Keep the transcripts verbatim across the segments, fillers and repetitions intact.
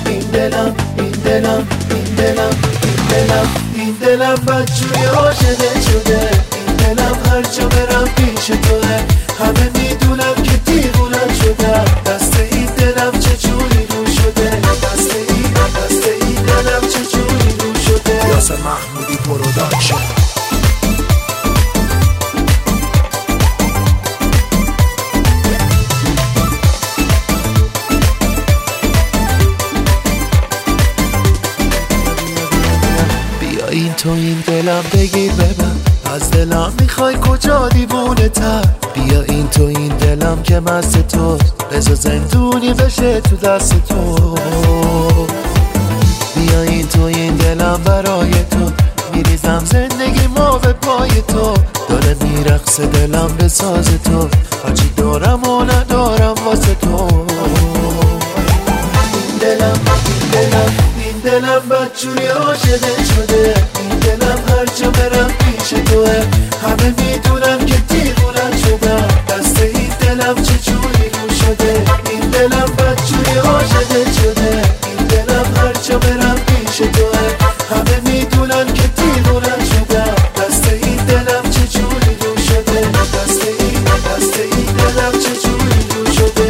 این دلم این دلم این دلم این دلم این دلم بدجوری عاشقت شده. این دلم هر جا برم پیش توه، همه میدونم که دیوونم شدم. دست این دلم چجوری رو شده، دست این دست این دلم چجوری رو شده. یاسر محمودی پروداکشن. این تو این دلم بگیر ببن، از دلم میخوای کجا دیوونه تر. بیا این تو این دلم که مست توست، بذار زندونی بشه تو دست تو. بیا این تو این دلم برای تو، میریزم زندگی ما به پای تو. داره میرقص دلم به ساز تو، هرچی دارم و ندارم واسه تو. این دلم این دلم این دلم بدجوری عاشقت شده. این دلم هر جا برم پیش توه، همه میدونم که دیوونم شدم. دست این دلم چجوری رو شده. این دلم بدجوری عاشقت شده. این دلم هر جا برم پیش توه، همه میدونم که دیوونم شدم. دست این دلم چجوری رو شده. دست این دست این دلم چجوری رو شده.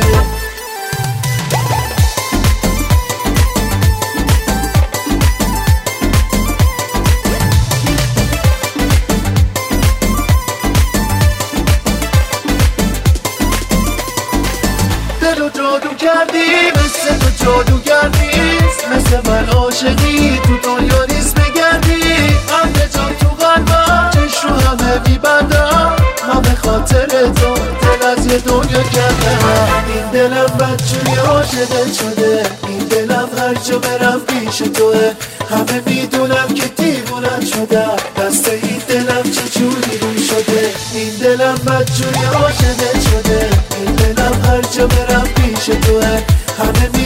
دلو جادو کردی، مثل تو جادوگر نیست. مثل من عاشقی تو دنیا نیست بگردی. همه جا تو قلبم چشم رو همه میبندم، همه خاطر تو دل از یه دنیا کردم. این دلم بدجوری عاشقت شده. این دلم هر جا برم پیش توه، همه میدونم که دیوونم شدم. دست این دلم چجوری رو شده. این دلم بدجوری عاشقت شده. این دلم هر جا برم پیش توه، همه می